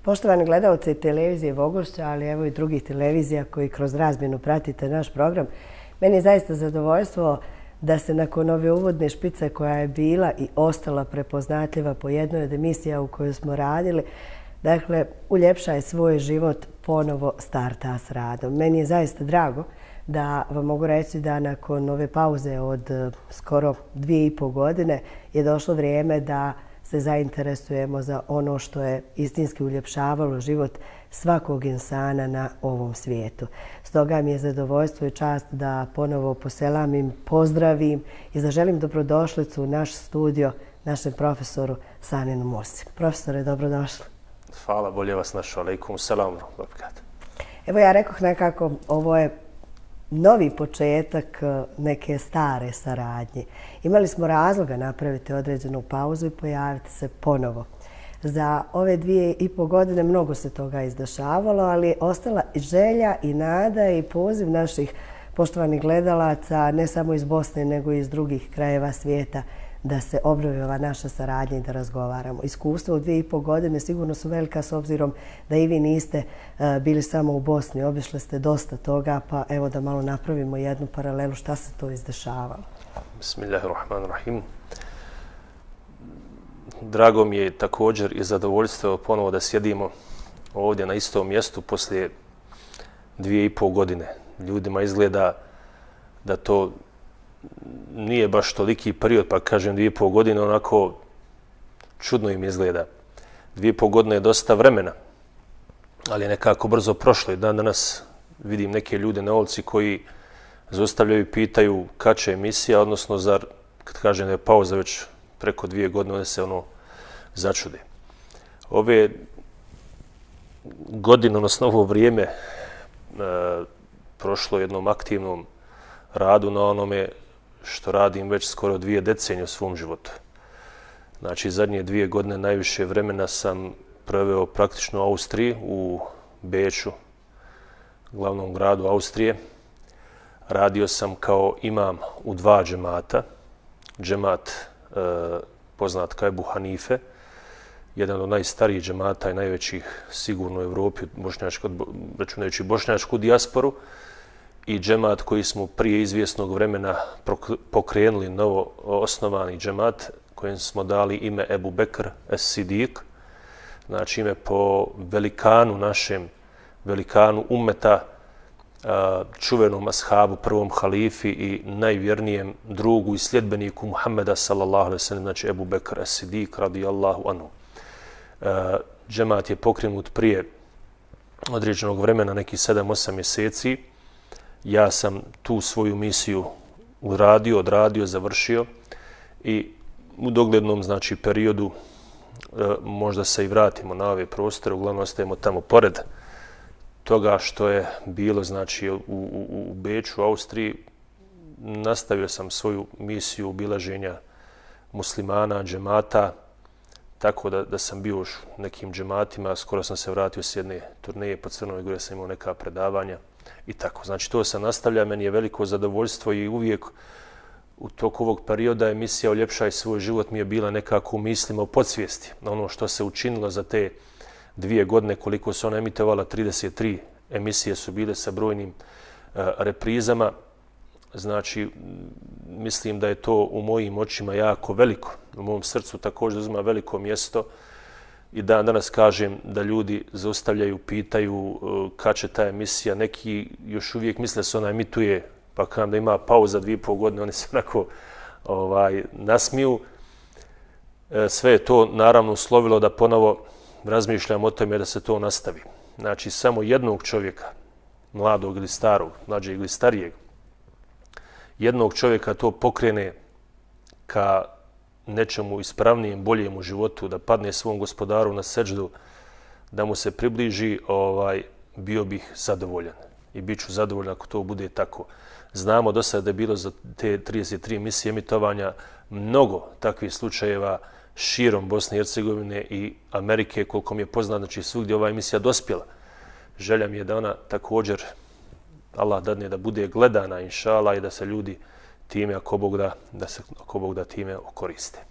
Poštovani gledalci televizije Vogošća, ali evo i drugih televizija koji kroz razmjenu pratite naš program, meni je zaista zadovoljstvo da se nakon ove uvodne špice koja je bila i ostala prepoznatljiva po jednoj od emisija u kojoj smo radili, dakle, Uljepšaj svoj život ponovo starta s radom. Meni je zaista drago da vam mogu reći da nakon ove pauze od skoro 2,5 godine je došlo vrijeme da se zainteresujemo za ono što je istinski uljepšavalo život svakog insana na ovom svijetu. Stoga mi je zadovoljstvo i čast da ponovo poselamim, pozdravim i zaželim dobrodošlicu u naš studio našem profesoru Saninu Musi. Profesore, dobrodošli. Hvala, bolje vas našao. Alejkum selam. Evo ja rekoh nekako, ovo je novi početak neke stare saradnje. Imali smo razloga napraviti određenu pauzu i pojaviti se ponovo. Za ove 2,5 godine mnogo se toga izdešavalo, ali je ostala i želja i nada i poziv naših poštovanih gledalaca, ne samo iz Bosne, nego i iz drugih krajeva svijeta, da se obnovi ova naša saradnja i da razgovaramo. Iskustvo u 2,5 godine sigurno su velika s obzirom da i vi niste bili samo u Bosni. Obišli ste dosta toga, pa evo da malo napravimo jednu paralelu šta se to izdešavalo. Bismillahirrahmanirrahim. Drago mi je također i zadovoljstvo ponovo da sjedimo ovdje na istom mjestu poslije 2,5 godine. Ljudima izgleda da to nije baš toliki period, pa kažem 2,5 godine, onako čudno im izgleda. 2,5 godine je dosta vremena, ali je nekako brzo prošlo i danas vidim neke ljude na ulici koji zaustavljaju i pitaju kad će emisija, odnosno zar, kad kažem da je pauza već preko 2 godine, one se začude. Ove godine, odnosno ovo vrijeme, prošlo jednom aktivnom radu na onome što radim već skoro 2 decenije u svom životu. Znači, zadnje 2 godine najviše vremena sam proveo praktično u Austriji, u Beču, glavnom gradu Austrije. Radio sam kao imam u 2 džemata. Džemat poznat kao Ebu Hanife, jedan od najstarijih džemata i najvećih sigurno u Evropi, računajući bošnjačku dijasporu, i džemat koji smo prije izvjesnog vremena pokrenuli, novo osnovani džemat kojem smo dali ime Ebu Bekr es-Sidik, znači ime po velikanu našem, velikanu ummeta, čuvenom ashabu, prvom halifi i najvjernijem drugu i sljedbeniku Muhammeda sallallahu alejhi ve sellem, znači Ebu Bekr es-Sidik radijallahu anhu. Džemat je pokrenut prije određenog vremena, neki 7-8 mjeseci. Ja sam tu svoju misiju odradio, završio i u doglednom, znači, periodu možda se i vratimo na ove prostore, uglavnom ostajemo tamo pored toga što je bilo, znači, u Beču, u Austriji. Nastavio sam svoju misiju obilaženja muslimana, džemata, tako da sam bio u nekim džematima, skoro sam se vratio s jedne turneje po Crnoj Gori, sam imao neka predavanja i tako. Znači, to se nastavlja, meni je veliko zadovoljstvo i uvijek u toku ovog perioda emisija Uljepšaj svoj život mi je bila nekako u mislima, u podsvijesti. Ono što se učinilo za te 2 godine, koliko se ona emitovala, 33 emisije su bile sa brojnim reprizama. Znači, mislim da je to u mojim očima jako veliko. U mom srcu također uzima veliko mjesto i danas kažem da ljudi zaustavljaju, pitaju kad će ta emisija. Neki još uvijek misle da se ona emituje, pa kažem da ima pauza 2,5 godine, oni se onako nasmiju. Sve je to naravno uslovilo da ponovo razmišljam o tome da se to nastavi. Znači, samo jednog čovjeka, mladog ili starog, mlađeg ili starijeg, jednog čovjeka to pokrene ka nečemu ispravnijem, boljem u životu, da padne svom gospodaru na seđdu, da mu se približi, bio bih zadovoljan. I bit ću zadovoljan ako to bude tako. Znamo do sada da je bilo za te 33 emisije emitovanja mnogo takvih slučajeva širom Bosne i Hercegovine i Amerike, koliko mi je poznat, znači svugdje ova emisija dospjela. Želja mi je da ona također, Allah dadne, da bude gledana, inša Allah, i da se ljudi time, ako Bog da time okoriste.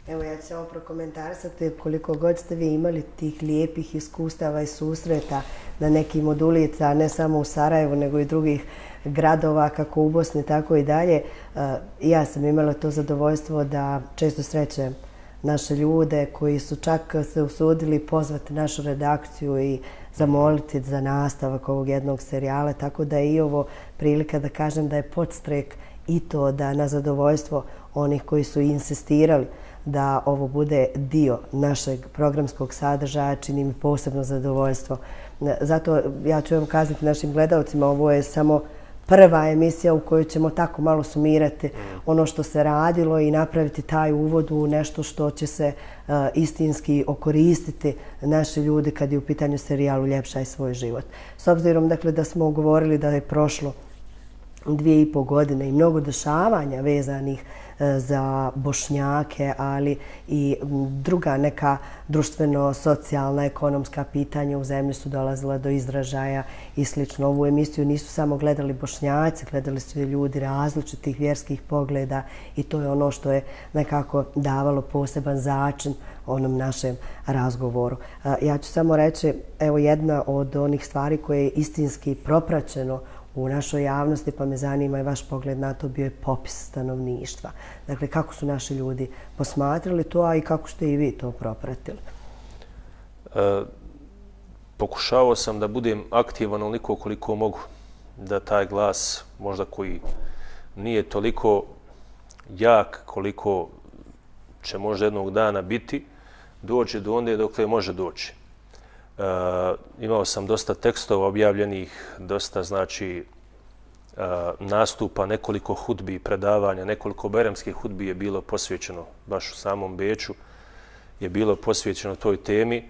Evo, ja ću samo prokomentarisati koliko god ste vi imali tih lijepih iskustava i susreta na nekim od ulica, ne samo u Sarajevu, nego i drugih gradova, kako u Bosni, tako i dalje. Ja sam imala to zadovoljstvo da često srećem naše ljude koji su čak se usudili pozvati našu redakciju i zamoliti za nastavak ovog jednog serijala, tako da je i ovo prilika da kažem da je podstrek i to da na zadovoljstvo onih koji su insistirali da ovo bude dio našeg programskog sadržaja, čini mi posebno zadovoljstvo. Zato ja ću vam kazati našim gledalcima, ovo je samo prva emisija u kojoj ćemo tako malo sumirati ono što se radilo i napraviti taj uvod u nešto što će se istinski okoristiti naši ljudi kad je u pitanju serijal Uljepšaj svoj život. S obzirom dakle, da smo govorili da je prošlo 2,5 godine i mnogo dešavanja vezanih za Bošnjake, ali i druga neka društveno-socijalna, ekonomska pitanja u zemlji su dolazila do izražaja i slično. Ovu emisiju nisu samo gledali Bošnjaci, gledali su i ljudi različitih vjerskih pogleda i to je ono što je nekako davalo poseban začin onom našem razgovoru. Ja ću samo reći, evo jedna od onih stvari koje je istinski propraćeno u našoj javnosti, pa me zanima i vaš pogled na to, bio je popis stanovništva. Dakle, kako su naši ljudi posmatrali to, a i kako ste i vi to propratili? Pokušavao sam da budem aktivan onoliko koliko mogu, da taj glas, možda koji nije toliko jak koliko će možda jednog dana biti, dođe do onda dokle može doći. Imao sam dosta tekstova objavljenih, dosta nastupa, nekoliko hudbi, predavanja, nekoliko beremskih hudbi je bilo posvećeno, baš u samom Beču je bilo posvećeno toj temi.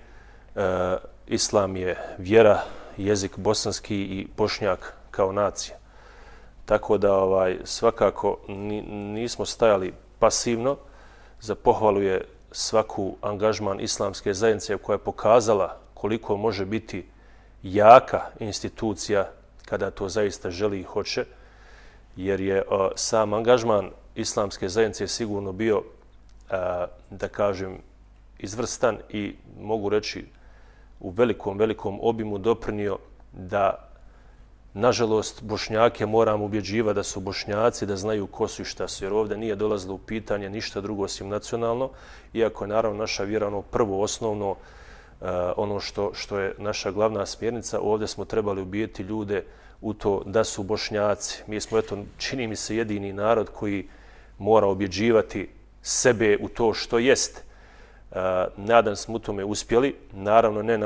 Islam je vjera, jezik bosanski i Bošnjak kao nacija. Tako da svakako nismo stajali pasivno. Za pohvalu je svaku angažman islamske zajednice koja je pokazala koliko može biti jaka institucija kada to zaista želi i hoće, jer je sam angažman islamske zajednice sigurno bio, da kažem, izvrstan i mogu reći u velikom obimu doprinio da, nažalost, Bošnjake moramo ubjeđivati da su Bošnjaci, da znaju ko su i šta su, jer ovdje nije dolazilo u pitanje ništa drugo osim nacionalno, iako je naravno naša vjera ono prvo osnovno, ono što je naša glavna smjernica. Ovdje smo trebali ubijeti ljude u to da su Bošnjaci. Mi smo, eto, čini mi se, jedini narod koji mora objeđivati sebe u to što jest. Nadam smo u tome uspjeli, naravno ne na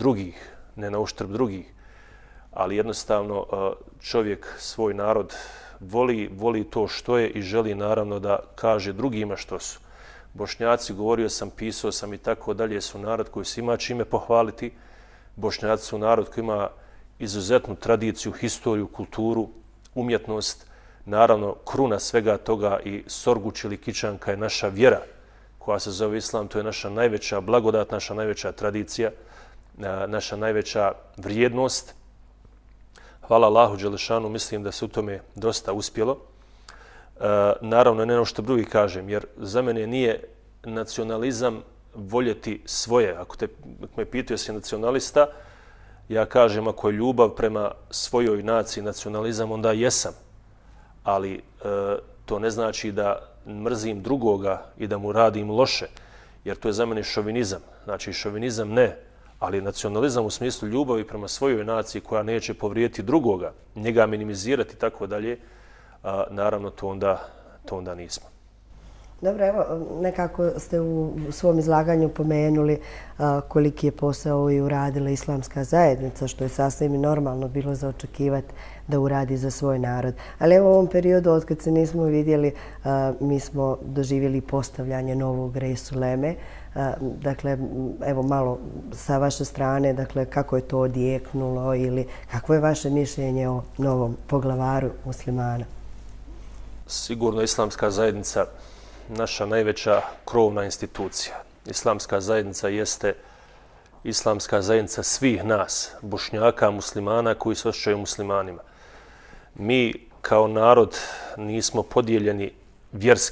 uštrb drugih, ali jednostavno čovjek svoj narod voli to što je i želi naravno da kaže drugima što su. Bošnjaci, govorio sam, pisao sam i tako dalje, su narod koji se ima čime pohvaliti. Bošnjaci su narod koji ima izuzetnu tradiciju, historiju, kulturu, umjetnost. Naravno, kruna svega toga i Sorguć ili Kičanka je naša vjera koja se zove Islam. To je naša najveća blagodat, naša najveća tradicija, naša najveća vrijednost. Hvala Allahu Đelešanu, mislim da se u tome dosta uspjelo. Naravno, ne ono što drugi kažem, jer za mene nije nacionalizam voljeti svoje. Ako me pitaju si nacionalista, ja kažem ako je ljubav prema svojoj naciji nacionalizam, onda jesam. Ali to ne znači da mrzim drugoga i da mu radim loše, jer to je za mene šovinizam. Znači, šovinizam ne, ali nacionalizam u smislu ljubavi prema svojoj naciji koja neće povrijediti drugoga, njega minimizirati i tako dalje, naravno to onda nismo. Dobro, evo, nekako ste u svom izlaganju pomenuli koliki je posao i uradila islamska zajednica, što je sasvim normalno bilo za očekivati da uradi za svoj narod. Ali evo u ovom periodu, od kad se nismo vidjeli, mi smo doživjeli postavljanje novog Resuleme. Dakle, evo malo sa vaše strane, dakle, kako je to odjeknulo ili kakvo je vaše mišljenje o novom poglavaru muslimana? Sigurno islamska zajednica naša najveća krovna institucija. Islamska zajednica jeste islamska zajednica svih nas, Bošnjaka, muslimana koji se osjećaju muslimanima. Mi kao narod nismo podijeljeni vjerski,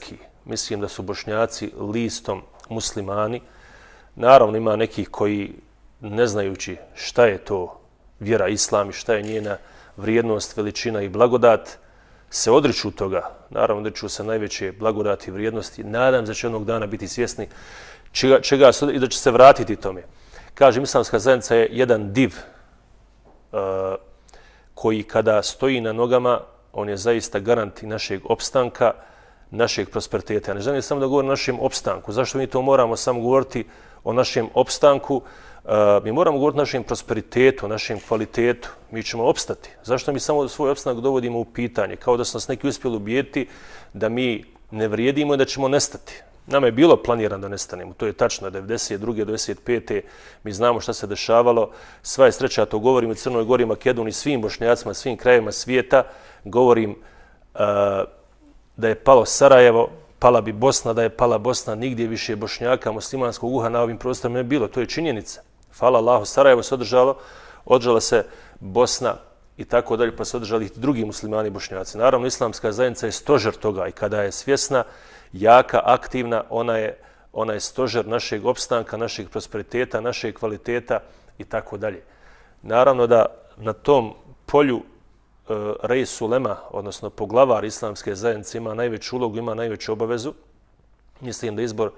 mislim da su Bošnjaci listom muslimani. Naravno ima nekih koji, ne znajući šta je to vjera islam i šta je njena vrijednost, veličina i blagodat, se odriču toga. Naravno, odriču se najveće blagodati i vrijednosti. Nadam se da će jednog dana biti svjesni čega i da će se vratiti tome. Kažem, islamska zajednica je jedan div koji kada stoji na nogama, on je zaista garant i našeg opstanka, našeg prosperiteta. Ja ne želim samo da govorim o našem opstanku. Zašto mi to moramo samo govoriti o našem opstanku? Mi moramo govoriti o našem prosperitetu, o našem kvalitetu. Mi ćemo opstati. Zašto mi samo svoj opstanak dovodimo u pitanje? Kao da su nas neki uspjeli ubijediti da mi ne vrijedimo i da ćemo nestati. Nama je bilo planirano da nestanemo. To je tačno. 92. 95. mi znamo šta se dešavalo. Sva je sreća, to govorim u Crnoj Gori, Makedoniji, svim Bošnjacima, svim krajevima svijeta. Govorim da je palo Sarajevo, pala bi Bosna, da je pala Bosna, nigdje više Bošnjaka, muslimanskog uha na ovim prostorima ne bilo. To je činjenica. Hvala Allahu, Sarajevo se održala se Bosna i tako dalje, pa se održali i drugi muslimani Bošnjaci. Naravno, islamska zajednica je stožer toga i kada je svjesna, jaka, aktivna, ona je stožer našeg opstanka, našeg prosperiteta, našeg kvaliteta i tako dalje. Naravno da na tom polju Reis Ulema, odnosno poglavar islamske zajednice, ima najveću ulogu, ima najveću obavezu. Mislim da izbor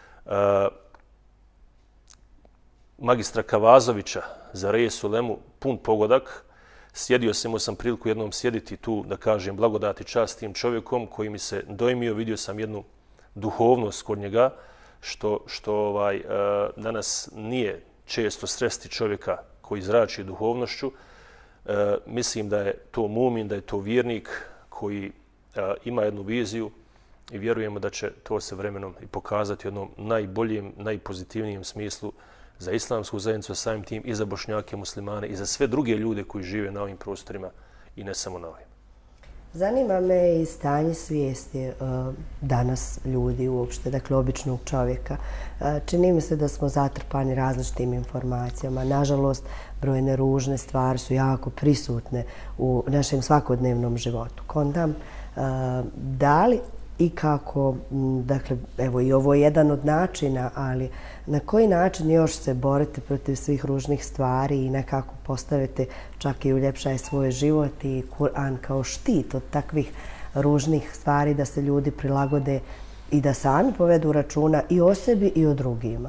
magistra Kavazovića za Reis Ulemu pun pogodak. Sjedio sam priliku jednom sjediti tu, da kažem, blagodati čast tim čovjekom koji mi se dojmio, vidio sam jednu duhovnost kod njega, što danas nije često sresti čovjeka koji zrači duhovnošću. Mislim da je to mumin, da je to vjernik koji ima jednu viziju i vjerujemo da će to se vremenom i pokazati u jednom najboljem, najpozitivnijem smislu za islamsku zajednicu, samim tim i za Bošnjake, muslimane i za sve druge ljude koji žive na ovim prostorima i ne samo na ovim. Zanima me i stanje svijesti danas ljudi uopšte, dakle običnog čovjeka. Čini mi se da smo zatrpani različitim informacijama. Nažalost, brojne ružne stvari su jako prisutne u našem svakodnevnom životu. Kondam, da li i kako, dakle, evo i ovo je jedan od načina, ali na koji način još se borite protiv svih ružnih stvari i nekako postavite čak i uljepšaj svoj život i Kur'an kao štit od takvih ružnih stvari da se ljudi prilagode i da sami povedu računa i o sebi i o drugima?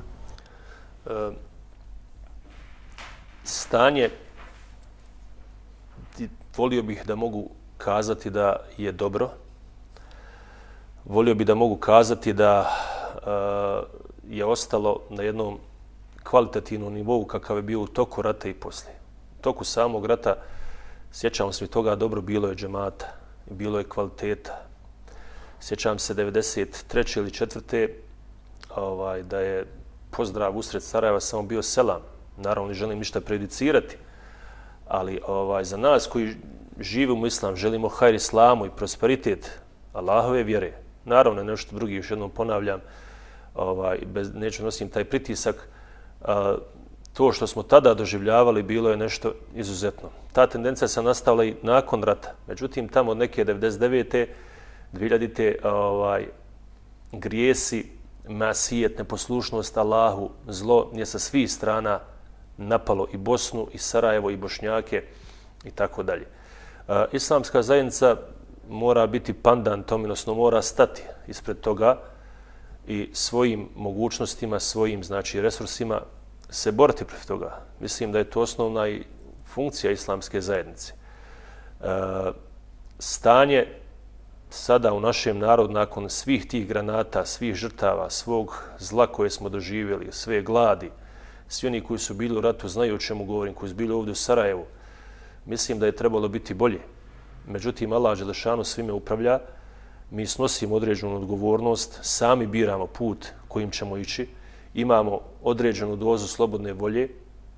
Stanje, volio bih da mogu kazati da je dobro. Volio bih da mogu kazati da je ostalo na jednom kvalitativnom nivou kakav je bio u toku rata i poslije. U toku samog rata, sjećam se toga dobro, bilo je džemata, bilo je kvaliteta. Sjećam se 93. ili 4. Da je pozdrav usred Sarajeva samo bio selam. Naravno, ne želim ništa prejudicirati, ali za nas koji živimo u islam, želimo hajr islamu i prosperitet Allahove vjere. Naravno, nešto drugi, još jednom ponavljam, neću nosim taj pritisak. To što smo tada doživljavali bilo je nešto izuzetno. Ta tendencija se nastavila i nakon rata. Međutim, tamo od neke 99. 2000. Grijesi, masijet, neposlušnost Allahu, zlo je sa svih strana napalo i Bosnu, i Sarajevo, i Bošnjake i tako dalje. Islamska zajednica mora biti pandan tom, odnosno mora stati ispred toga i svojim mogućnostima, svojim resursima se boriti protiv toga. Mislim da je to osnovna i funkcija islamske zajednice. Stanje sada u našem narodu nakon svih tih granata, svih žrtava, svog zla koje smo doživjeli, sve gladi, svi oni koji su bili u ratu znaju o čemu govorim, koji su bili ovdje u Sarajevu, mislim da je trebalo biti bolje. Međutim, Allah Đelešanu svime upravlja, mi snosimo određenu odgovornost, sami biramo put kojim ćemo ići, imamo određenu dozu slobodne volje.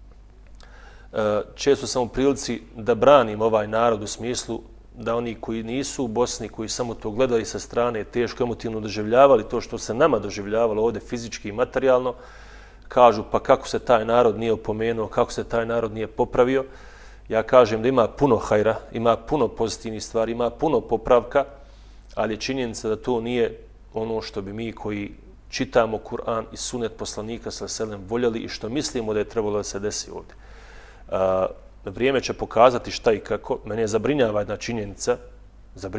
Često sam u prilici da branim ovaj narod u smislu da oni koji nisu u Bosni, koji samo to gledali sa strane, teško emotivno doživljavali to što se nama doživljavalo ovdje fizički i materijalno, kažu pa kako se taj narod nije opomenuo, kako se taj narod nije popravio. Ja kažem da ima puno hajra, ima puno pozitivnih stvari, ima puno popravka, ali je činjenica da to nije ono što bi mi koji čitamo Kur'an i sunet poslanika sallallahu voljeli i što mislimo da je trebalo da se desi ovdje. Vrijeme će pokazati šta i kako. Mene zabrinjava jedna činjenica, da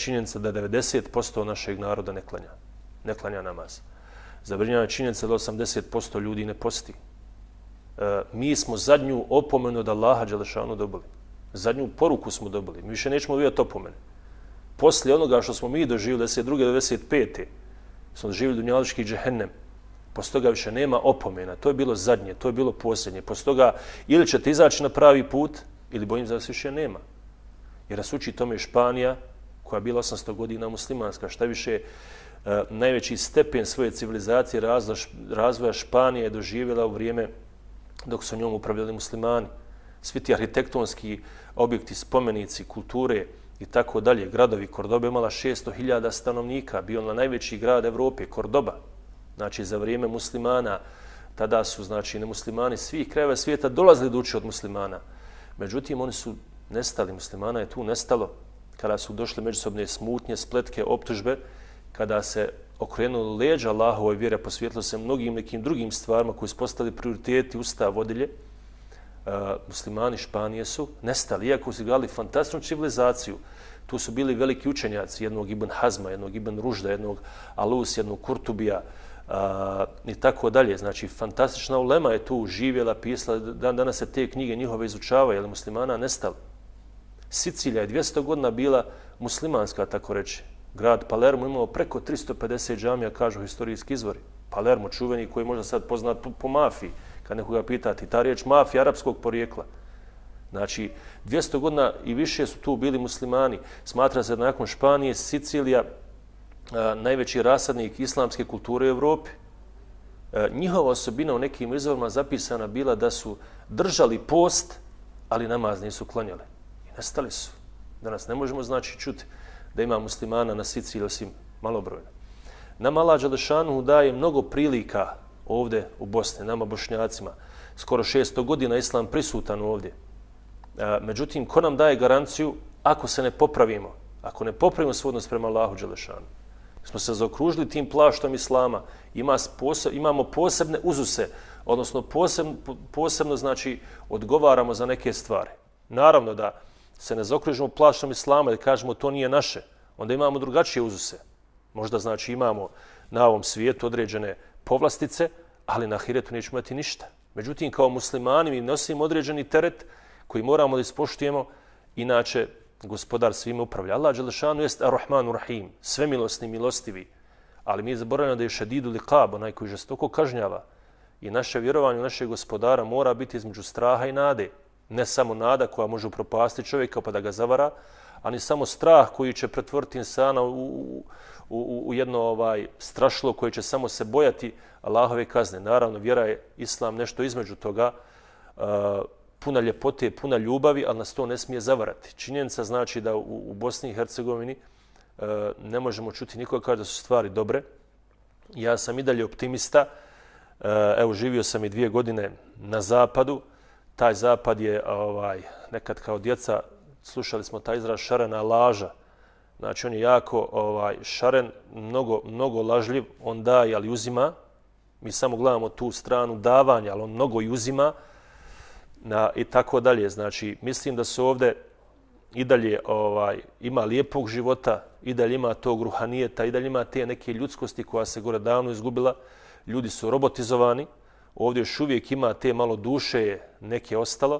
90% našeg naroda ne klanja namaz. Zabrinjava činjenica da 80% ljudi ne posti. Mi smo zadnju opomenu od Allaha dželešanu dobili. Zadnju poruku smo dobili. Mi više nećemo vidjeti opomene. Poslije onoga što smo mi doživjeli 92. 95. smo doživjeli dunjalički džehennem. Poslije toga više nema opomena. To je bilo zadnje, to je bilo posljednje. Poslije toga ili ćete izaći na pravi put, ili bojim se da se više nema. Jer nas uči tome Španija, koja je bila 800 godina muslimanska, šta više najveći stepen svoje civilizacije razvoja Španije je doživjela u vrijeme dok su njom upravljali muslimani. Svi ti arhitektonski objekti, spomenici, kulture i tako dalje. Gradovi Kordoba imala 600.000 stanovnika, bio na najveći grad Evrope, Kordoba. Znači, za vrijeme muslimana, tada su, znači, nemuslimani svih krajeva svijeta dolazili da uče od muslimana. Međutim, oni su nestali, muslimana je tu nestalo. Kada su došle međusobne smutnje, spletke, optužbe, kada se okrenulo leđa Allahovoj vjere, posvijetilo se mnogim nekim drugim stvarima koji su postali prioriteti, ustav, vodilje, muslimani Španije su nestali. Iako su igrali fantastičnu civilizaciju, tu su bili veliki učenjaci, jednog Ibn Hazma, jednog Ibn Ružda, jednog Alus, jednog Kurtubija i tako dalje. Znači, fantastična ulema je tu živjela, pisala, danas se te knjige njihove izučavaju, ali muslimana nestali. Sicilija je 200 godina bila muslimanska, tako reći. Grad Palermo imao preko 350 džamija, kažu historijski izvori. Palermo, čuveni, koji je možda sad poznat po mafiji, kad nekoga pitati. Ta riječ mafija arapskog porijekla. Znači, 200 godina i više su tu bili muslimani. Smatra se da nakon Španije, Sicilija, najveći rasadnik islamske kulture u Evropi. Njihova osobina u nekim izvorima zapisana bila da su držali post, ali namaz nisu klanjali. I nestali su. Danas ne možemo znači čuti da ima muslimana na Siciliji osim malobrojno. Nama Allah dželešanu daje mnogo prilika ovdje u Bosni, nama Bošnjacima. Skoro 600 godina islam prisutan ovdje. Međutim, ko nam daje garanciju ako se ne popravimo, ako ne popravimo svoj odnos prema Allahu dželešanu? Smo se zaokružili tim plaštom islama, imamo posebne uzuse, odnosno posebno znači odgovaramo za neke stvari. Naravno da se ne zaokružimo plaštom islama da kažemo to nije naše, onda imamo drugačije uzuse. Možda znači imamo na ovom svijetu određene povlastice, ali na ahiretu nećemo imati ništa. Međutim, kao muslimani mi nosimo određeni teret koji moramo da ispoštujemo, inače gospodar svime upravlja. Allah dželešanu jest Ar-Rahmanu Rahim, svemilosni, milostivi, ali mi zaboravljamo da je šedidu liqab, onaj koji žestoko kažnjava. I naše vjerovanje u našeg gospodara mora biti između straha i nade. Ne samo nada koja može upropastiti čovjeka pa da ga zavara, ali samo strah koji će pretvoriti insana u jedno strašilo koje će samo se bojati Allahove kazne. Naravno, vjera je islam nešto između toga, puna ljepote, puna ljubavi, ali nas to ne smije zavarati. Činjenica znači da u Bosni i Hercegovini ne možemo čuti nikoga kaže da su stvari dobre. Ja sam i dalje optimista. Evo, živio sam i 2 godine na zapadu. Taj zapad je nekad kao djeca slušali smo taj izraz šarena laža. Znači on je jako šaren, mnogo lažljiv, on daje ali uzima. Mi samo gledamo tu stranu davanja, ali on mnogo i uzima i tako dalje. Znači mislim da se ovdje i dalje ima lijepog života, i dalje ima tog ruhanijeta, i dalje ima te neke ljudskosti koja se gore davno izgubila. Ljudi su robotizovani. Ovdje još uvijek ima te malo duše, neke ostalo.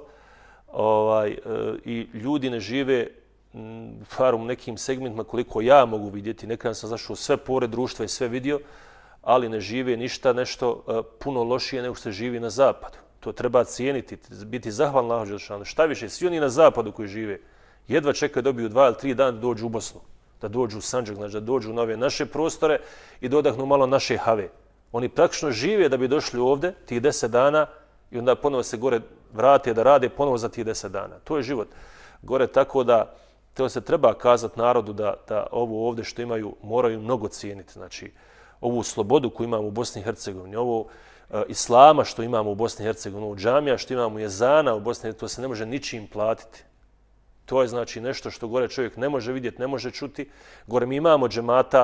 I ljudi ne žive u nekim segmentima koliko ja mogu vidjeti. Nekada sam zašao sve pore društva i sve vidio, ali ne žive ništa nešto puno lošije nego što se živi na zapadu. To treba cijeniti, biti zahvalan Allahu dželešanu. Šta više, svi oni na zapadu koji žive jedva čekaju dobiju 2 ili 3 dana da dođu u Bosnu, da dođu u Sandžak, znači da dođu na ove naše prostore i da odahnu malo naše have. Oni praktično žive da bi došli ovdje tih 10 dana i onda ponovo se gore vrate da rade ponovo za tih 10 dana. To je život gore, tako da to se treba kazati narodu da ovo ovdje što imaju moraju mnogo cijeniti. Znači, ovu slobodu koju imamo u Bosni i Hercegovini, ovo islama što imamo u Bosni i Hercegovini, ovo džamija što imamo, jezana u Bosni i Hercegovini, to se ne može ničim platiti. To je znači nešto što gore čovjek ne može vidjeti, ne može čuti. Gore mi imamo džemata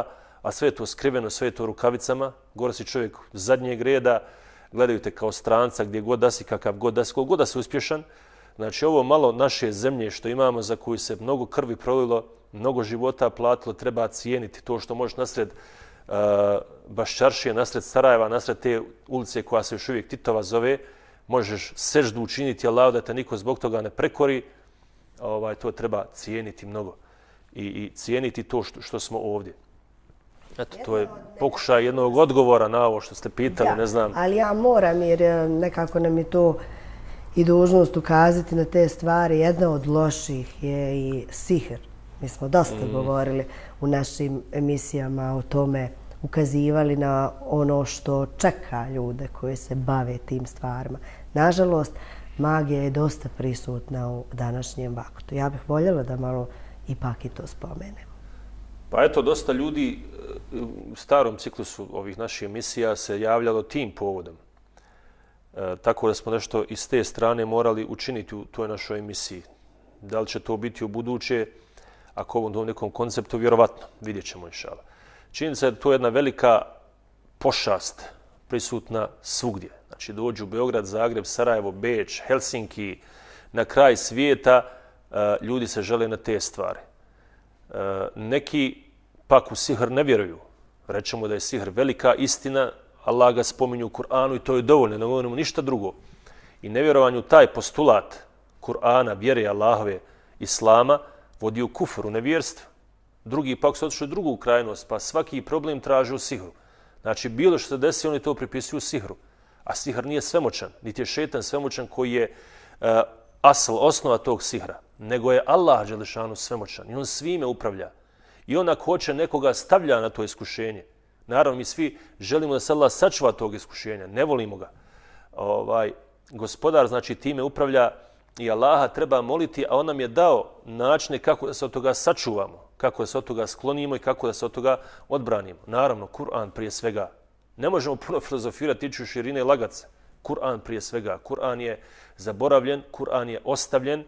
a sve je to skriveno, sve je to rukavicama, gore si čovjek zadnjeg reda, gledaju te kao stranca, gdje god da si, kakav god da si, koliko god da si uspješan. Znači, ovo malo naše zemlje što imamo, za koju se mnogo krvi prolilo, mnogo života platilo, treba cijeniti to što možeš nasred Baščaršije, nasred Sarajeva, nasred te ulice koja se još uvijek Titova zove, možeš seždu učiniti Allahu da te niko zbog toga ne prekori, to treba cijeniti mnogo i cijeniti to što smo ovdje. Eto, to je pokušaj jednog odgovora na ovo što ste pitali, ne znam. Ali ja moram, jer nekako nam je to i dužnost ukazati na te stvari. Jedna od loših je i sihr. Mi smo dosta govorili u našim emisijama o tome, ukazivali na ono što čeka ljude koji se bave tim stvarima. Nažalost, magija je dosta prisutna u današnjem vaktu. Ja bih voljela da malo ipak i to spomenem. Pa eto, dosta ljudi u starom ciklusu ovih naših emisija se javljalo tim povodom. Tako da smo nešto iz te strane morali učiniti u toj našoj emisiji. Da li će to biti u buduće, ako ovom nekom konceptu, vjerovatno, vidjet ćemo inšala. Činjenica je da to je jedna velika pošast prisutna svugdje. Znači, dođu u Beograd, Zagreb, Sarajevo, Beč, Helsinki, na kraj svijeta, ljudi se žele na te stvari. Neki pak u sihr ne vjeruju. Rečemo da je sihr velika istina, Allah ga spominju u Kur'anu i to je dovoljno, ne govorimo ništa drugo. I nevjerovanju taj postulat Kur'ana, vjere Allahove, Islama, vodi u kufru, nevjerstvo. Drugi pak su otišli u drugu krajnost, pa svaki problem traže u sihru. Znači, bilo što se desi, oni to pripisuju sihru. A sihr nije svemoćan, niti je šetan svemoćan koji je osnova tog sihra, nego je Allah dželešanu svemoćan i on svime upravlja. I on ako hoće nekoga stavlja na to iskušenje. Naravno, mi svi želimo da se Allah sačuva tog iskušenja, ne volimo ga. Gospodar, znači, time upravlja i Allaha treba moliti, a on nam je dao načine kako da se od toga sačuvamo, kako da se od toga sklonimo i kako da se od toga odbranimo. Naravno, Kur'an prije svega. Ne možemo puno filozofirati, ići u širine i lagat se. Kur'an prije svega. Kur'an je zaboravljen, Kur'an je ostavljen,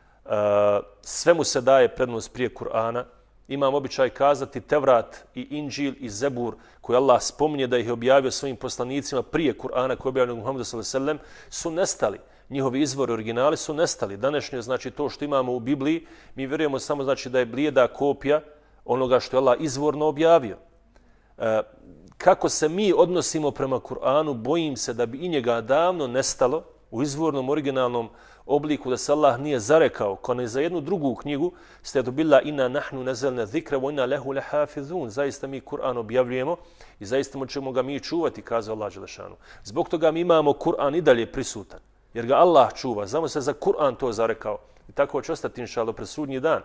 sve mu se daje prednost prije Kur'ana. Imam običaj kazati Tevrat i Inđil i Zebur, koji Allah spominje da ih je objavio svojim poslanicima prije Kur'ana koji je objavio Muhammedu s.a.v. su nestali. Njihovi izvori, originali su nestali. Današnje, znači to što imamo u Bibliji, mi vjerujemo samo znači da je blijeda kopija onoga što je Allah izvorno objavio. Kako se mi odnosimo prema Kur'anu, bojim se da bi i njega davno nestalo u izvornom originalnom obliku, da se Allah nije zarekao, kao ne za jednu drugu knjigu, ste dobila inna nahnu nazelna zikra wa inna lehu lehafizun. Zaista mi Kur'an objavljujemo i zaista ćemo ga mi čuvati, kazao Allah dželešanu. Zbog toga mi imamo Kur'an i dalje prisutan, jer ga Allah čuva. Znamo se za Kur'an to zarekao i tako će ostati inšallah pred sudnji dan.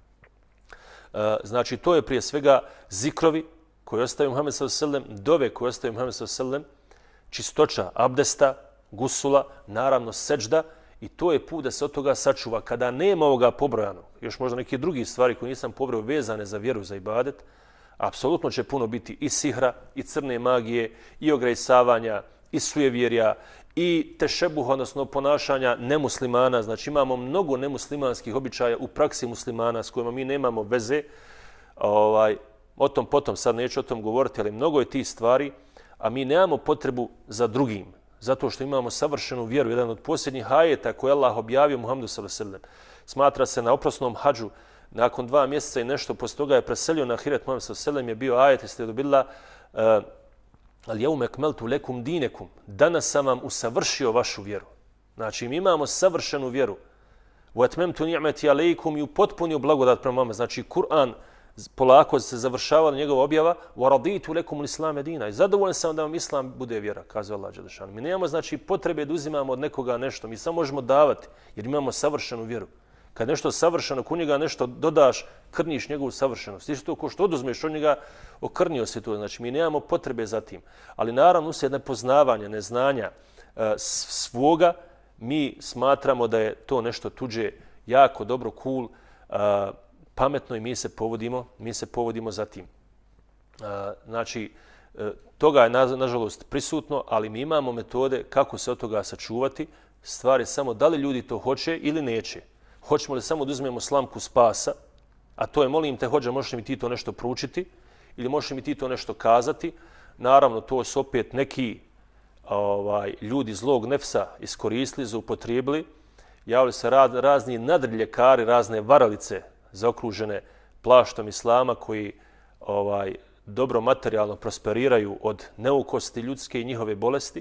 Znači, to je prije svega zikrovi koji ostaje Muhammed s.a.v., dove koje ostaje Muhammed s.a.v., čistoća abdesta, gusula, naravno seđda, i to je put da se od toga sačuva. Kada nema ovoga pobrojanog, još možda neke drugi stvari koje nisam pobrojao vezane za vjeru, za ibadet, apsolutno će puno biti i sihra, i crne magije, i ogrejsavanja, i sujevjerja, i tešebuha, odnosno ponašanja nemuslimana. Znači, imamo mnogo nemuslimanskih običaja u praksi muslimana s kojima mi nemamo veze. O tom potom, sad neću o tom govoriti, ali mnogo je tih stvari, a mi nemamo potrebu za drugim, zato što imamo savršenu vjeru. Jedan od posljednjih ajeta koje Allah objavio Muhammedu s.a.v. smatra se na oprosnom hadžu, nakon 2 mjeseca i nešto, poslije toga je preselio na ahiret Muhammed s.a.v. je bio ajet i ste dobila al jeume ekmeltu lekum dinekum, danas sam vam usavršio vašu vjeru. Znači, mi imamo savršenu vjeru. U etmemtu ni'meti alejkum i upotpunio blagodat prema vama. Znači, Kur'an polako se završavala njegova objava, wa raditu lekum l-islam dina. I zadovoljan sam da vam islam bude vjera, kazao Allah dželešanu. Mi nemamo, znači, potrebe da uzimamo od nekoga nešto. Mi samo možemo davati, jer imamo savršenu vjeru. Kad nešto savršeno, ku njega nešto dodaš, krniš njegovu savršenost. Isto ko što oduzmeš od njega, okrnio se to. Znači, mi nemamo potrebe za tim. Ali naravno, uslijed nepoznavanja, neznanja svoga, mi smatramo da je to nešto tuđe, jako dobro, cool, pametno i mi se povodimo za tim. Znači, toga je nažalost prisutno, ali mi imamo metode kako se od toga sačuvati. Stvar je samo da li ljudi to hoće ili neće. Hoćemo li samo da uzmemo slamku spasa, a to je, molim te, hođa, možeš mi ti to nešto proučiti, ili možeš mi ti to nešto kazati. Naravno, to su opet neki ljudi zlog nefsa iskoristili, zaupotrijebili. Javili se razni nadriljekari, razne varalice zaokružene plaštom islama koji dobro materijalno prosperiraju od neukosti ljudske i njihove bolesti.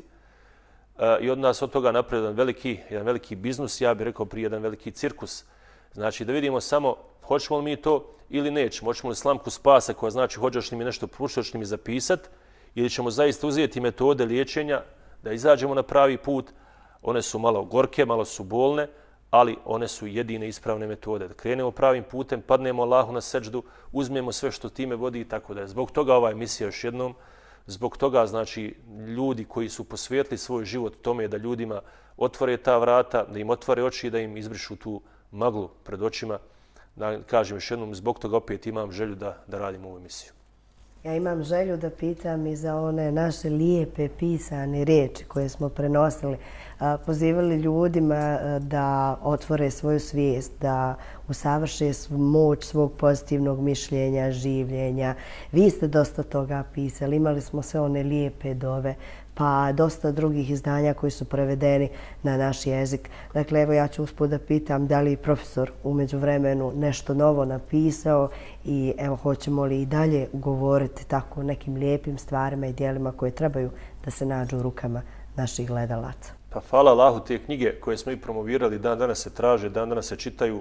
I od nas od toga napravio jedan veliki biznis, ja bih rekao prije jedan veliki cirkus. Znači da vidimo samo hoćemo li mi to ili nećemo. Hoćemo li slamku spasa koja znači hoćeš li mi nešto pručiti, hoćeš li mi zapisati ili ćemo zaista uzeti metode liječenja da izađemo na pravi put. One su malo gorke, malo su bolne, ali one su jedine ispravne metode. Da krenemo pravim putem, padnemo Allahu na seđdu, uzmemo sve što time vodi i tako da. Zbog toga ova emisija još jednom, zbog toga znači ljudi koji su posvetili svoj život tome da ljudima otvore ta vrata, da im otvore oči i da im izbrišu tu maglu pred očima. Da kažem još jednom, zbog toga opet imam želju da radim ovu emisiju. Ja imam želju da pitam i za one naše lijepe pisane riječi koje smo prenosili, pozivali ljudima da otvore svoju svijest, da usavrše moć svog pozitivnog mišljenja, življenja. Vi ste dosta toga pisali, imali smo sve one lijepe dove, pa dosta drugih izdanja koji su prevedeni na naš jezik. Dakle, evo ja ću usput da pitam da li je profesor u međuvremenu nešto novo napisao i evo hoćemo li i dalje govoriti tako o nekim lijepim stvarima i dijelima koje trebaju da se nađu u rukama naših gledalaca. Pa hvala Allahu, te knjige koje smo i promovirali dan danas se traže, dan danas se čitaju.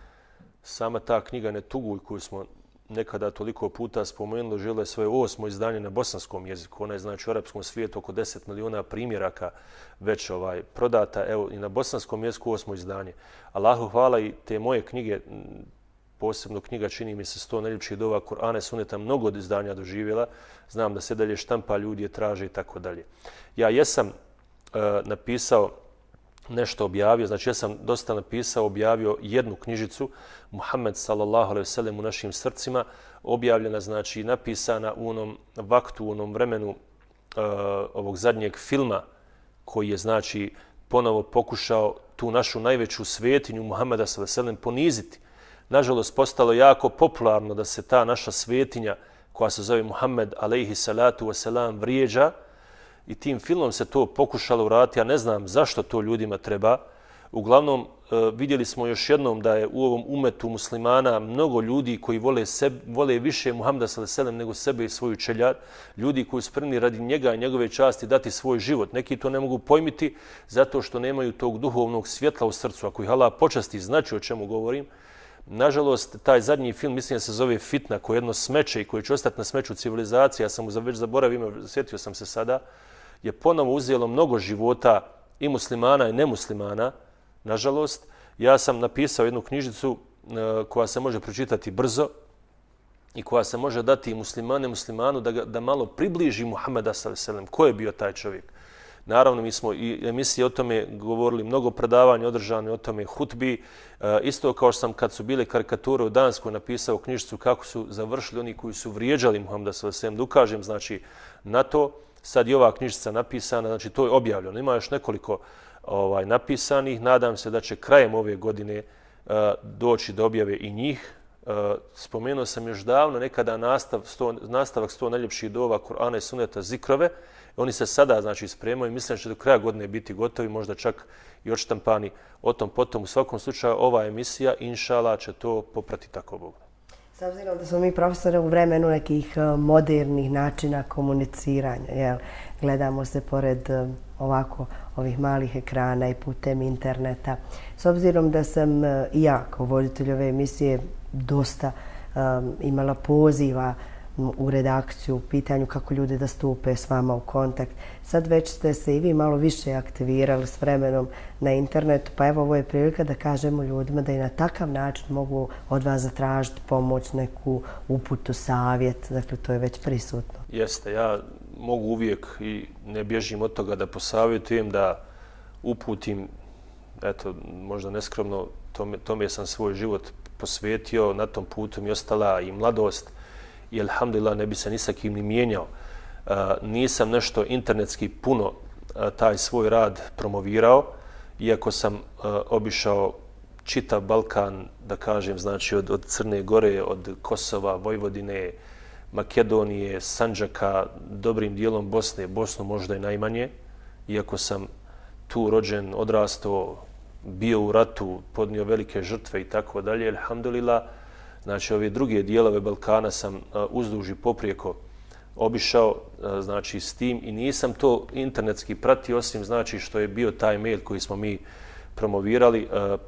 Sama ta knjiga Ne tuguj koju smo nekada toliko puta spomenuli, žele je svoje 8. izdanje na bosanskom jeziku. Ona je znači u arapskom svijetu oko 10 miliona primjeraka već prodata. Evo i na bosanskom jeziku 8. izdanje. Allahu hvala i te moje knjige, posebno knjiga čini mi se 100 najljepših dova Kur'ana i Suneta, mnogo od izdanja doživjela. Znam da se dalje štampa, ljudi je traže i tako dalje. Ja jesam napisao nešto objavio, znači ja sam dosta napisao, objavio jednu knjižicu, Muhammed sallallahu alejhi ve sellem u našim srcima, objavljena, znači napisana u onom vaktu, u onom vremenu ovog zadnjeg filma koji je, znači, ponovo pokušao tu našu najveću svetinju Muhammeda sallallahu alejhi ve sellem poniziti. Nažalost, postalo jako popularno da se ta naša svetinja koja se zove Muhammed alejhi salatu vesselam vrijeđa. I tim filmom se to pokušalo uraditi. Ja ne znam zašto to ljudima treba. Uglavnom, vidjeli smo još jednom da je u ovom umetu muslimana mnogo ljudi koji vole više Muhameda sallallahu alejhi ve sellem nego sebe i svoju čeljad. Ljudi koji su spremni radi njega i njegove časti dati svoj život. Neki to ne mogu pojmiti zato što nemaju tog duhovnog svjetla u srcu. Ako ih Allah počasti, znači o čemu govorim. Nažalost, taj zadnji film, mislim da se zove Fitna, koji je jedno smeće i koji će ostati na smeću civilizacije, ja sam mu već zaboravio, sjetio sam se sada, je ponovo uzelo mnogo života i muslimana i nemuslimana. Nažalost, ja sam napisao jednu knjižicu koja se može pročitati brzo i koja se može dati i muslimanu da malo približi Muhameda sallallahu alejhi ve sellem. Ko je bio taj čovjek? Naravno, mi smo i emisije o tome govorili, mnogo predavanja održane o tome, hutbi. Isto kao što sam kad su bile karikature u Danskoj napisao knjižicu kako su završili oni koji su vrijeđali Muhameda sallallahu alejhi ve sellem. Da ukažem, znači, na to. Sad je ova knjižica napisana, znači to je objavljeno. Ima još nekoliko napisanih. Nadam se da će krajem ove godine doći do objave i njih. Spomenuo sam još davno nekada nastavak 100 najljepših dova Kur'ana i Suneta zikrove. Oni se sada, znači, spremaju i mislim da će do kraja godine biti gotovi, možda čak i odštampani o tom potom. U svakom slučaju ova emisija, inšala, će to poprati tako Bog. S obzirom da smo mi profesore u vremenu nekih modernih načina komuniciranja, jel? Gledamo se pored ovako ovih malih ekrana i putem interneta. S obzirom da sam i ja kao voditelj ove emisije dosta imala poziva u redakciju, u pitanju kako ljudi da stupe s vama u kontakt. Sad već ste se i vi malo više aktivirali s vremenom na internetu, pa evo ovo je prilika da kažemo ljudima da i na takav način mogu od vas zatražiti pomoć, neku uputu, savjet, dakle to je već prisutno. Jeste, ja mogu uvijek i ne bježim od toga da posavjetujem, da uputim, eto, možda neskromno, tome sam svoj život posvetio, na tom putu mi ostala i mladost, i alhamdulillah ne bi se ni sa kim ni mijenjao. Nisam nešto internetski puno taj svoj rad promovirao, iako sam obišao čitav Balkan, da kažem, znači od Crne Gore, od Kosova, Vojvodine, Makedonije, Sandžaka, dobrim dijelom Bosne, Bosnu možda i najmanje, iako sam tu rođen, odrastao, bio u ratu, podnio velike žrtve i tako dalje, alhamdulillah. Znači, ove druge dijelove Balkana sam uzduž i poprijeko obišao, znači, s tim i nisam to internetski pratio, osim, znači, što je bio taj mail koji smo mi promovirali,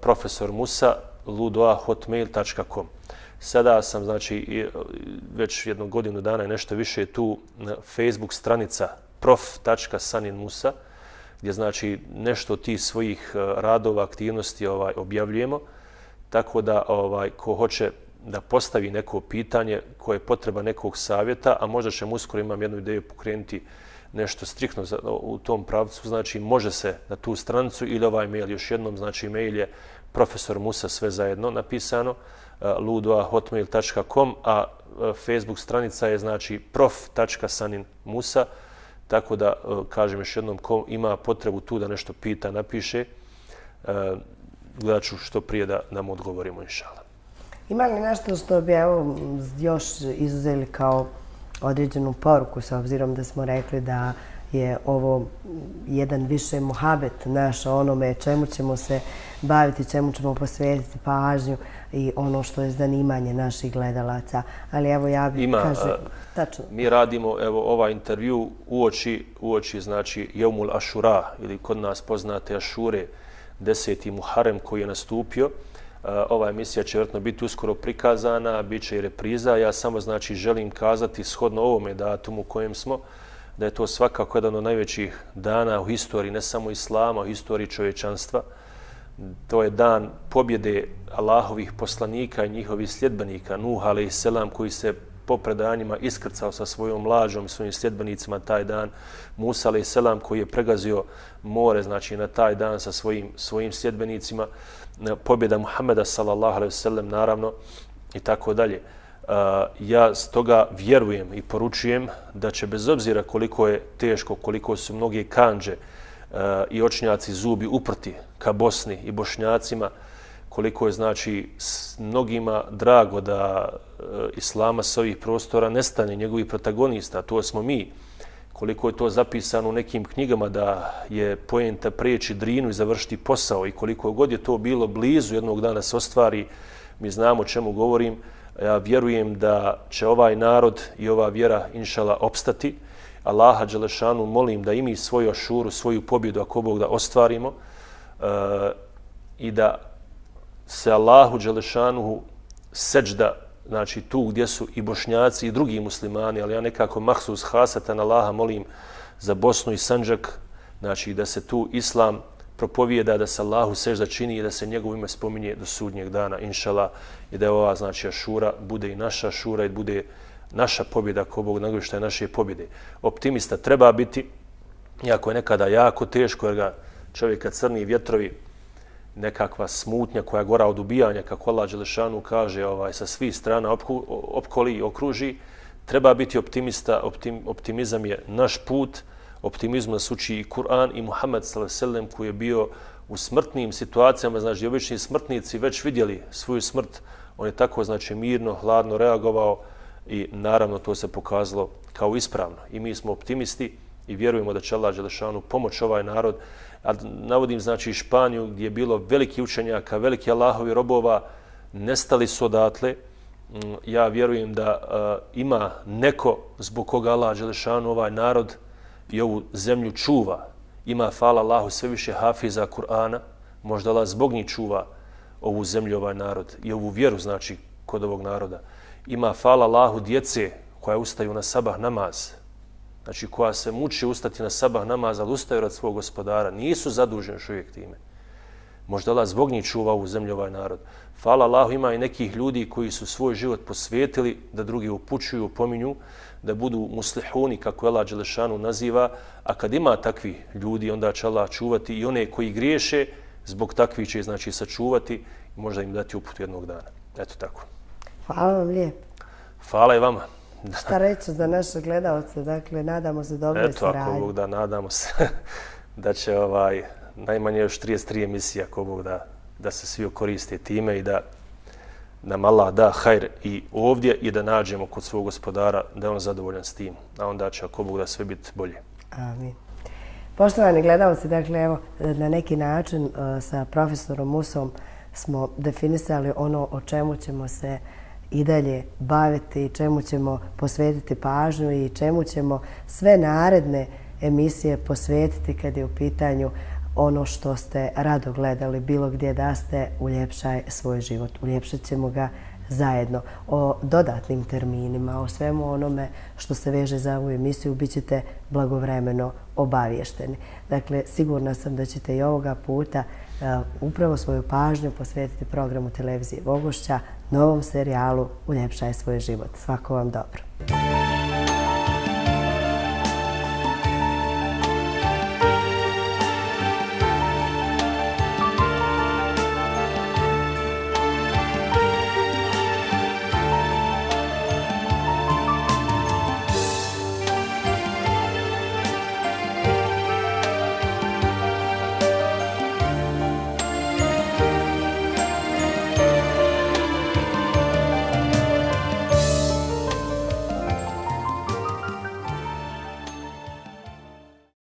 profesormusa@hotmail.com. Sada sam, znači, već jednu godinu dana i nešto više tu Facebook stranica prof.saninmusa, gdje, znači, nešto od tih svojih radova, aktivnosti objavljujemo, tako da ko hoće da postavi neko pitanje koje potreba nekog savjeta, a možda ćemo uskoro, imam jednu ideju, pokrenuti nešto striktno u tom pravcu, znači može se na tu stranicu ili ovaj mail, još jednom, znači mail je profesor Musa, sve zajedno napisano, ludoa@hotmail.com, a Facebook stranica je, znači, prof.saninmusa, tako da, kažem još jednom, ko ima potrebu tu da nešto pita, napiše, gledat ću što prije da nam odgovorimo, inšala. Ima li nešto što bi još izuzeli kao određenu poruku, s obzirom da smo rekli da je ovo jedan više muhabet naš o onome čemu ćemo se baviti, čemu ćemo posvetiti pažnju i ono što je zanimanje naših gledalaca. Ali evo ja bih tačno. Mi radimo ovaj intervju uoči, znači, Jeumul Ašura, ili kod nas poznate Ašure, 10. Muharem koji je nastupio. Ova emisija će vjerojatno biti uskoro prikazana, bit će i repriza. Ja samo, znači, želim kazati shodno ovome datumu u kojem smo, da je to svakako jedan od najvećih dana u historiji, ne samo islama, u historiji čovječanstva. To je dan pobjede Allahovih poslanika i njihovih sljedbenika, Nuh a.s. koji se po predanjima iskrcao sa svojom mlađom i svojim sljedbenicima taj dan, Musa a.s. koji je pregazio more, znači, na taj dan sa svojim sljedbenicima, pobjeda Muhammeda sallallahu alejhi ve sellem, naravno, i tako dalje. Ja stoga vjerujem i poručujem da će, bez obzira koliko je teško, koliko su mnoge kandže i očnjaci zubi uprti ka Bosni i Bošnjacima, koliko je, znači, mnogima drago da islama s ovih prostora nestane, njegovih protagonista, to smo mi, koliko je to zapisano u nekim knjigama da je poenta prijeći Drinu i završiti posao, i koliko god je to bilo blizu jednog dana se ostvari, mi znamo o čemu govorim. Ja vjerujem da će ovaj narod i ova vjera, inšala, opstati. Allaha dželešanu molim da i mi svoju ašuru, svoju pobjedu, ako Bog da, ostvarimo, i da se Allahu dželešanu seđda, znači, tu gdje su i Bošnjaci i drugi muslimani, ali ja nekako mahsus hasatan Allaha molim za Bosnu i Sandžak, znači, da se tu islam propovijeda, da se Allahu sežda čini i da se njegovo ime spominje do sudnjeg dana, inšala, i da je ova, znači, ašura bude i naša ašura i bude naša pobjeda, ako Bog nagovještaje naše pobjede. Optimista treba biti, iako je nekada jako teško, jer ga čovjeka crni vjetrovi, nekakva smutnja koja gora od ubijanja, kako Allah dželešanu kaže, sa svih strana opkoli i okruži. Treba biti optimista, optimizam je naš put, optimizmu nas uči i Kur'an i Muhammed s.a.v. koji je bio u smrtnim situacijama, znači, obični smrtnici već vidjeli svoju smrt, on je tako, znači, mirno, hladno reagovao i naravno to se pokazalo kao ispravno. I mi smo optimisti i vjerujemo da će Allah dželešanu pomoći ovaj narod. A navodim, znači, Španiju gdje je bilo veliki učenjaka, veliki Allahovi robova, nestali su odatle. Ja vjerujem da ima neko zbog koga Allah dželešanu ovaj narod i ovu zemlju čuva. Ima, hvala Allahu, sve više hafiza Kur'ana, možda Allah zbog njih čuva ovu zemlju, ovaj narod i ovu vjeru, znači, kod ovog naroda. Ima, hvala Allahu, djece koja ustaju na sabah namaz, znači, koja se muči ustati na sabah namaz, ali ustaju rad svog gospodara, nisu zaduženi još uvijek time. Možda Allah zbog njih čuva ovu zemlju, ovaj narod. Hvala Allahu, ima i nekih ljudi koji su svoj život posvetili da drugi upućuju, opominju, da budu muslihuni, kako Allah dželešanu naziva, a kad ima takvi ljudi, onda će Allah čuvati i one koji griješe, zbog takvih će, znači, sačuvati i možda im dati uput jednog dana. Eto tako. Hvala vam lijepo. Hvala i vama. Šta reći za naše gledalce? Dakle, nadamo se dobroj saradnji. Eto, ako Bog da, nadamo se da će najmanje još 33 emisije, ako Bog da se svi koriste time i nam Allah da hajr i ovdje i da nađemo kod svog gospodara da je on zadovoljan s tim, a onda će ako Bog da sve biti bolje. Amin. Poštovani gledalci, dakle, evo, na neki način sa profesorom Musom smo definisali ono o čemu ćemo se i dalje baviti, čemu ćemo posvetiti pažnju i čemu ćemo sve naredne emisije posvetiti kad je u pitanju ono što ste rado gledali, bilo gdje da ste, uljepšaj svoj život. Uljepšat ćemo ga zajedno. O dodatnim terminima, o svemu onome što se veže za ovu emisiju, bit ćete blagovremeno obavješteni. Dakle, sigurna sam da ćete i ovoga puta upravo svoju pažnju posvetiti programu televizije Vogošća, novom serijalu Uljepšaj svoj život. Svako vam dobro.